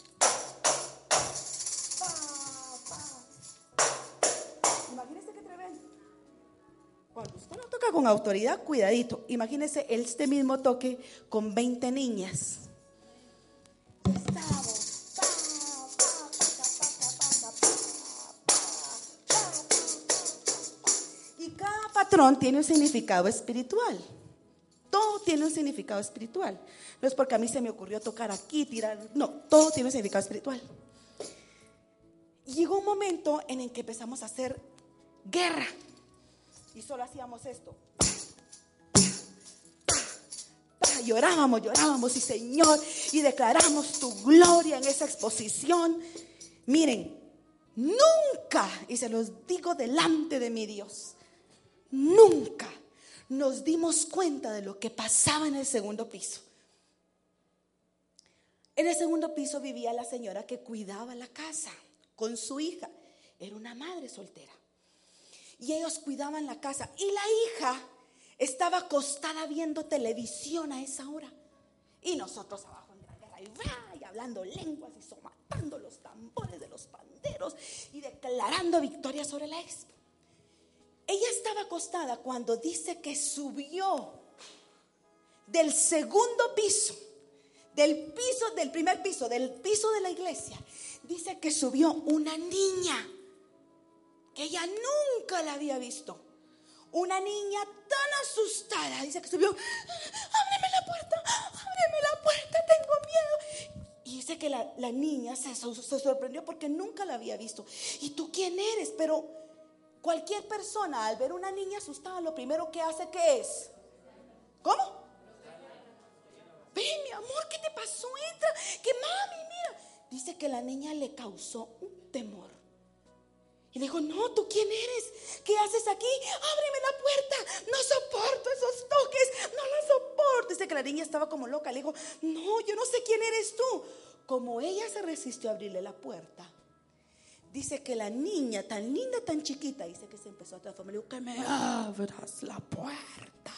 Pa, pa. Imagínese qué tremendo. Cuando usted no toca con autoridad, cuidadito. Imagínese este mismo toque con veinte niñas. Estábamos. Pa, pa, pa, pa, pa, pa, pa. Y cada patrón tiene un significado espiritual. Todo tiene un significado espiritual. No es porque a mí se me ocurrió tocar aquí, tirar. No, todo tiene un significado espiritual. Y llegó un momento en el que empezamos a hacer guerra. Y solo hacíamos esto. Llorábamos, llorábamos y Señor, y declaramos tu gloria en esa exposición. Miren, nunca, y se los digo delante de mi Dios, nunca nos dimos cuenta de lo que pasaba en el segundo piso. En el segundo piso vivía la señora que cuidaba la casa con su hija. Era una madre soltera. Y ellos cuidaban la casa. Y la hija estaba acostada viendo televisión a esa hora. Y nosotros abajo en la guerra, y, y hablando lenguas y somatando los tambores de los panderos y declarando victoria sobre la expo. Ella estaba acostada cuando dice que subió del segundo piso, del piso, del primer piso, del piso de la iglesia. Dice que subió una niña que ella nunca la había visto. Una niña tan asustada. Dice que subió. Ábreme la puerta, ábreme la puerta, tengo miedo. Y dice que la, la niña se, se sorprendió porque nunca la había visto. ¿Y tú quién eres? Pero cualquier persona al ver una niña asustada, lo primero que hace, ¿qué es? ¿Cómo? Ven, mi amor, ¿qué te pasó? Entra, que mami, mira. Dice que la niña le causó un temor. Y le dijo, no, ¿tú quién eres? ¿Qué haces aquí? Ábreme la puerta, no soporto esos toques, no los soporto. Dice que la niña estaba como loca. Le dijo, no, yo no sé quién eres tú. Como ella se resistió a abrirle la puerta, dice que la niña tan linda, tan chiquita, dice que se empezó a transformar. Le dijo, que me abras la puerta.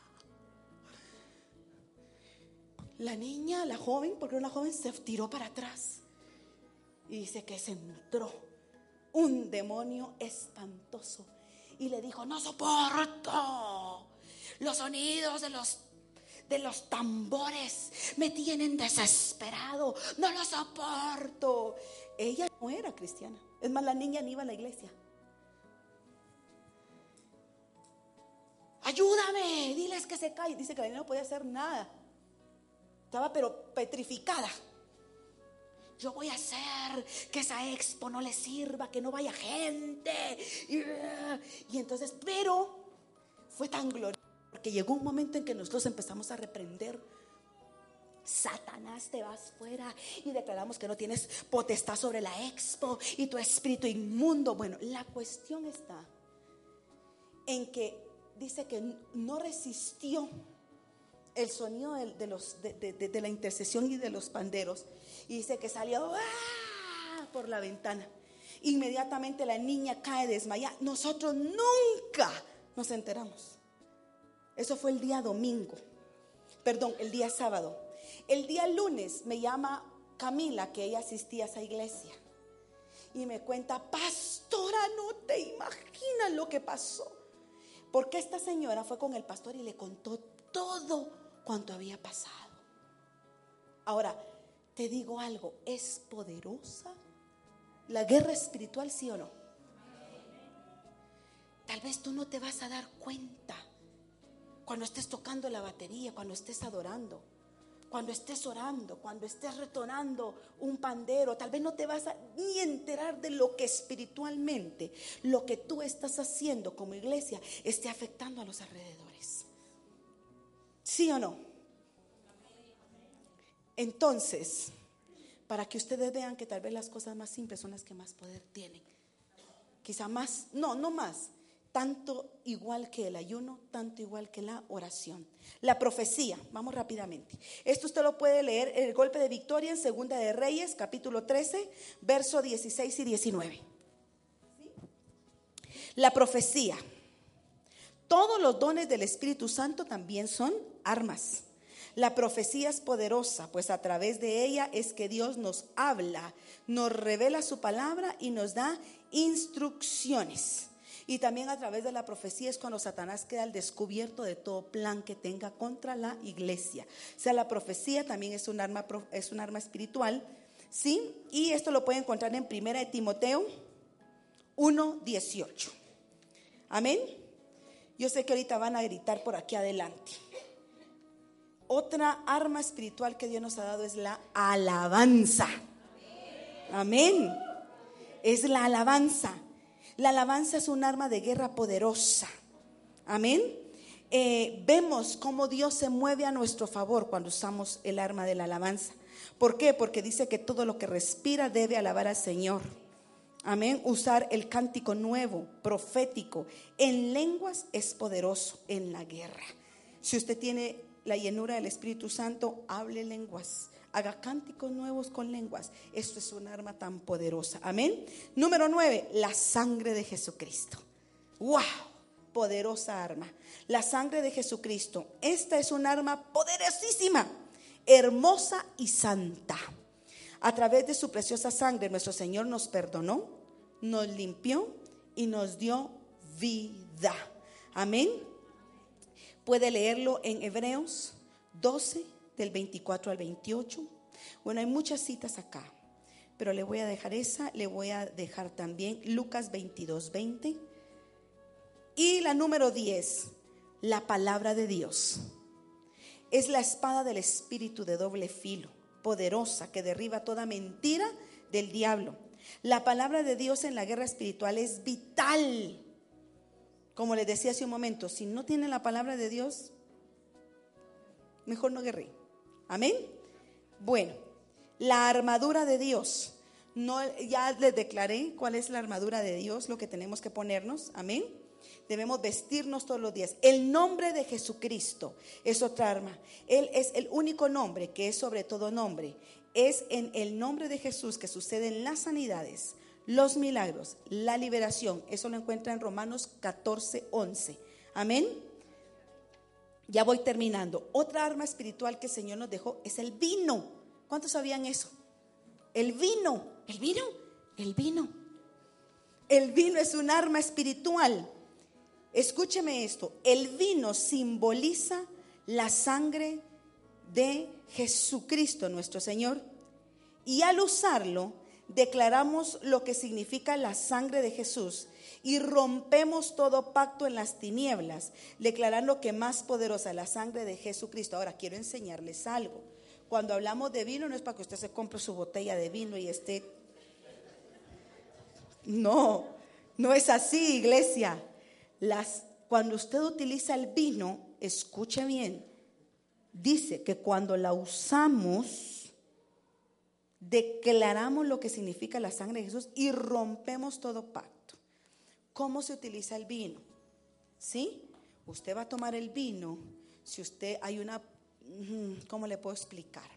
La niña, la joven, porque era una joven, se tiró para atrás. Y dice que se entró un demonio espantoso y le dijo, no soporto los sonidos de los de los tambores, me tienen desesperado, no lo soporto. Ella no era cristiana, es más, la niña ni iba a la iglesia. Ayúdame, diles que se callen. Dice que la niña no podía hacer nada, estaba pero petrificada. Yo voy a hacer que esa expo no le sirva, que no vaya gente. Y, y entonces, pero fue tan glorioso porque llegó un momento en que nosotros empezamos a reprender. Satanás, te vas fuera, y declaramos que no tienes potestad sobre la expo y tu espíritu inmundo. Bueno, la cuestión está en que dice que no resistió el sonido de, de, los, de, de, de la intercesión y de los panderos. Y dice que salió ¡ah! Por la ventana. Inmediatamente la niña cae desmayada. Nosotros nunca nos enteramos. Eso fue el día domingo. Perdón, el día sábado. El día lunes me llama Camila, que ella asistía a esa iglesia, y me cuenta, pastora, no te imaginas lo que pasó. Porque esta señora fue con el pastor y le contó todo cuanto había pasado. Ahora, te digo algo, ¿es poderosa la guerra espiritual, sí o no? Tal vez tú no te vas a dar cuenta cuando estés tocando la batería, cuando estés adorando, cuando estés orando, cuando estés retonando un pandero. Tal vez no te vas a ni enterar de lo que espiritualmente, lo que tú estás haciendo como iglesia, esté afectando a los alrededores. ¿Sí o no? Entonces, para que ustedes vean que tal vez las cosas más simples son las que más poder tienen. Quizá más, no, no más, tanto igual que el ayuno, tanto igual que la oración. La profecía, vamos rápidamente. Esto usted lo puede leer en el golpe de victoria en Segunda de Reyes, capítulo trece, verso dieciséis y diecinueve. ¿Sí? La profecía. Todos los dones del Espíritu Santo también son armas. La profecía es poderosa, pues a través de ella es que Dios nos habla, nos revela su palabra y nos da instrucciones. Y también a través de la profecía es cuando Satanás queda al descubierto de todo plan que tenga contra la iglesia. O sea, la profecía también es un arma, es un arma espiritual, ¿sí? Y esto lo pueden encontrar en Primera de Timoteo uno dieciocho. Amén. Yo sé que ahorita van a gritar por aquí adelante. Otra arma espiritual que Dios nos ha dado es la alabanza. Amén. Es la alabanza. La alabanza es un arma de guerra poderosa. Amén. Eh, vemos cómo Dios se mueve a nuestro favor cuando usamos el arma de la alabanza. ¿Por qué? Porque dice que todo lo que respira debe alabar al Señor. Amén. Usar el cántico nuevo, profético, en lenguas es poderoso en la guerra. Si usted tiene la llenura del Espíritu Santo, hable lenguas, haga cánticos nuevos con lenguas. Esto es un arma tan poderosa. Amén. Número nueve, la sangre de Jesucristo. ¡Wow! Poderosa arma. La sangre de Jesucristo. Esta es un arma poderosísima, hermosa y santa. A través de su preciosa sangre, nuestro Señor nos perdonó, nos limpió y nos dio vida. Amén. Puede leerlo en Hebreos doce, del veinticuatro al veintiocho. Bueno, hay muchas citas acá, pero le voy a dejar esa. Le voy a dejar también Lucas veintidós, veinte. Y la número diez, la palabra de Dios. Es la espada del Espíritu de doble filo, poderosa, que derriba toda mentira del diablo. La palabra de Dios en la guerra espiritual es vital. Como les decía hace un momento, si no tienen la palabra de Dios, mejor no guerreen. Amén. Bueno, la armadura de Dios. No, ya les declaré cuál es la armadura de Dios, lo que tenemos que ponernos. Amén. Debemos vestirnos todos los días. El nombre de Jesucristo es otra arma. Él es el único nombre que es sobre todo nombre. Es en el nombre de Jesús que suceden las sanidades, los milagros, la liberación. Eso lo encuentra en Romanos catorce, once. Amén. Ya voy terminando. Otra arma espiritual que el Señor nos dejó es el vino. ¿Cuántos sabían eso? El vino. El vino. El vino. El vino es un arma espiritual. Escúcheme esto. El vino simboliza la sangre de Jesucristo nuestro Señor, y al usarlo declaramos lo que significa la sangre de Jesús y rompemos todo pacto en las tinieblas, declarando que más poderosa es la sangre de Jesucristo. Ahora quiero enseñarles algo. Cuando hablamos de vino, no es para que usted se compre su botella de vino y esté. No, no es así, iglesia. Las, cuando usted utiliza el vino, escuche bien, dice que cuando la usamos, declaramos lo que significa la sangre de Jesús y rompemos todo pacto. ¿Cómo se utiliza el vino? ¿Sí? Usted va a tomar el vino, si usted hay una, ¿cómo le puedo explicar?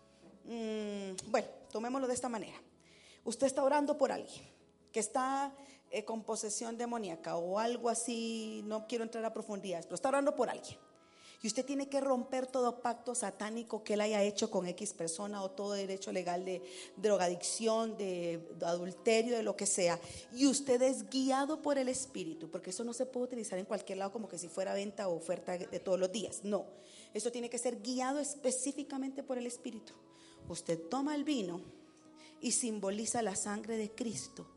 Bueno, tomémoslo de esta manera. Usted está orando por alguien que está eh, con posesión demoníaca o algo así, no quiero entrar a profundidades, pero está orando por alguien. Y usted tiene que romper todo pacto satánico que él haya hecho con X persona, o todo derecho legal de drogadicción, de, de adulterio, de lo que sea. Y usted es guiado por el Espíritu, porque eso no se puede utilizar en cualquier lado como que si fuera venta o oferta de todos los días. No, eso tiene que ser guiado específicamente por el Espíritu. Usted toma el vino y simboliza la sangre de Cristo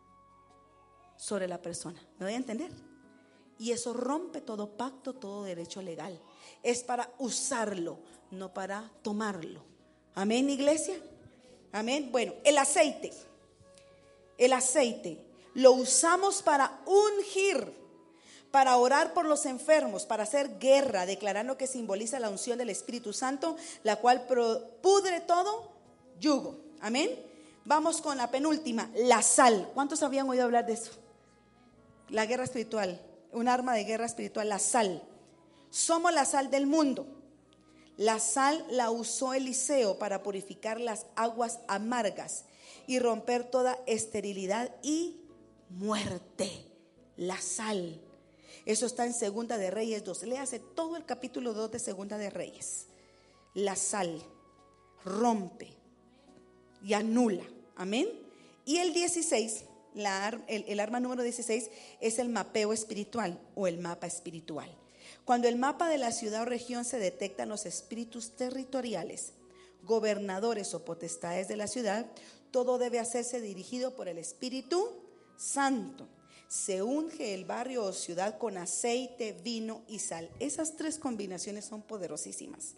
sobre la persona. ¿Me voy a entender? Y eso rompe todo pacto, todo derecho legal. Es para usarlo, no para tomarlo. Amén, iglesia. Amén. Bueno, el aceite. El aceite lo usamos para ungir, para orar por los enfermos, para hacer guerra, declarando que simboliza la unción del Espíritu Santo, la cual pudre todo yugo. Amén. Vamos con la penúltima, la sal. ¿Cuántos habían oído hablar de eso? La guerra espiritual. Un arma de guerra espiritual, la sal. Somos la sal del mundo. La sal la usó Eliseo para purificar las aguas amargas y romper toda esterilidad y muerte. La sal. Eso está en Segunda de Reyes dos. Léase todo el capítulo dos de Segunda de Reyes. La sal rompe y anula. Amén. Y el dieciséis. La, el, el arma número dieciséis es el mapeo espiritual o el mapa espiritual. Cuando el mapa de la ciudad o región se detectan los espíritus territoriales, gobernadores o potestades de la ciudad, todo debe hacerse dirigido por el Espíritu Santo. Se unge el barrio o ciudad con aceite, vino y sal. Esas tres combinaciones son poderosísimas.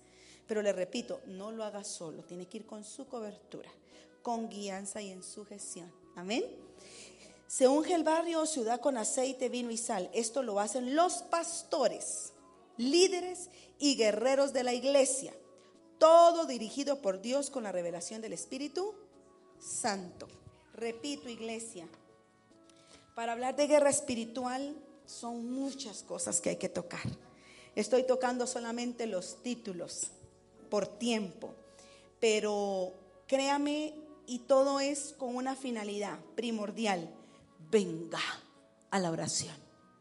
Pero le repito, no lo haga solo, tiene que ir con su cobertura, con guianza y en sujeción. Amén. Se unge el barrio o ciudad con aceite, vino y sal. Esto lo hacen los pastores, líderes y guerreros de la iglesia. Todo dirigido por Dios con la revelación del Espíritu Santo. Repito, iglesia, para hablar de guerra espiritual son muchas cosas que hay que tocar. Estoy tocando solamente los títulos por tiempo, pero créame, y todo es con una finalidad primordial: venga a la oración.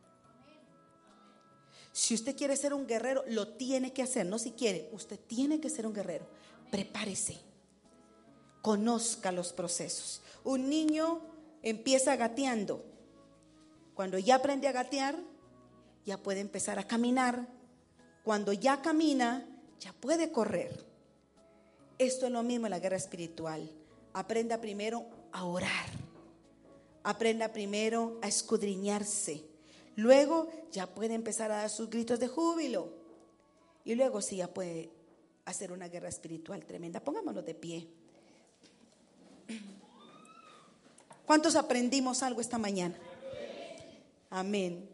Si usted quiere ser un guerrero, lo tiene que hacer. No si quiere, usted tiene que ser un guerrero. Prepárese, conozca los procesos. Un niño empieza gateando. Cuando ya aprende a gatear, ya puede empezar a caminar. Cuando ya camina, ya puede correr. Esto es lo mismo en la guerra espiritual. Aprenda primero a orar. Aprenda primero a escudriñarse. Luego ya puede empezar a dar sus gritos de júbilo. Y luego sí ya puede hacer una guerra espiritual tremenda. Pongámonos de pie. ¿Cuántos aprendimos algo esta mañana? Amén.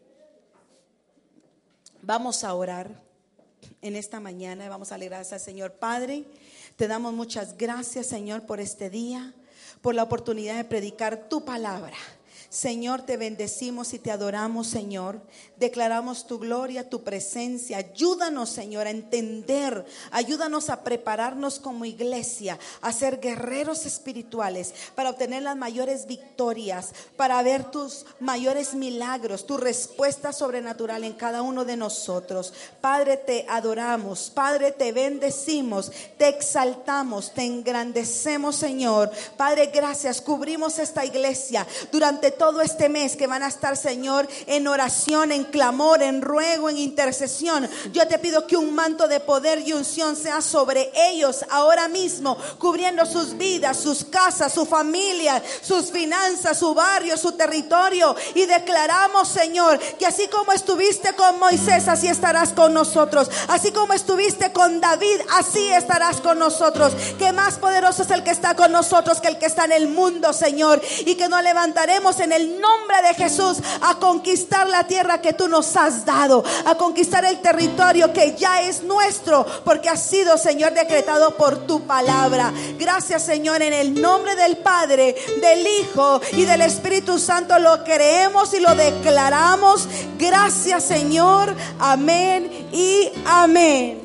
Vamos a orar en esta mañana. Vamos a darle gracias al Señor. Padre, te damos muchas gracias, Señor, por este día, por la oportunidad de predicar tu palabra. Señor, te bendecimos y te adoramos, Señor. Declaramos tu gloria, tu presencia. Ayúdanos, Señor, a entender. Ayúdanos a prepararnos como iglesia, a ser guerreros espirituales, para obtener las mayores victorias, para ver tus mayores milagros, tu respuesta sobrenatural en cada uno de nosotros. Padre, te adoramos. Padre, te bendecimos, te exaltamos, te engrandecemos, Señor. Padre, gracias. Cubrimos esta iglesia durante todo este mes que van a estar, Señor, en oración, en clamor, en ruego, en intercesión. Yo te pido que un manto de poder y unción sea sobre ellos ahora mismo, cubriendo sus vidas, sus casas, su familia, sus finanzas, su barrio, su territorio. Y declaramos, Señor, que así como estuviste con Moisés, así estarás con nosotros. Así como estuviste con David, así estarás con nosotros. Que más poderoso es el que está con nosotros que el que está en el mundo, Señor. Y que nos levantaremos en el nombre de Jesús a conquistar la tierra que tú nos has dado, a conquistar el territorio que ya es nuestro, porque ha sido, Señor, decretado por tu palabra. Gracias, Señor, en el nombre del Padre, del Hijo y del Espíritu Santo lo creemos y lo declaramos. Gracias, Señor. Amén y amén.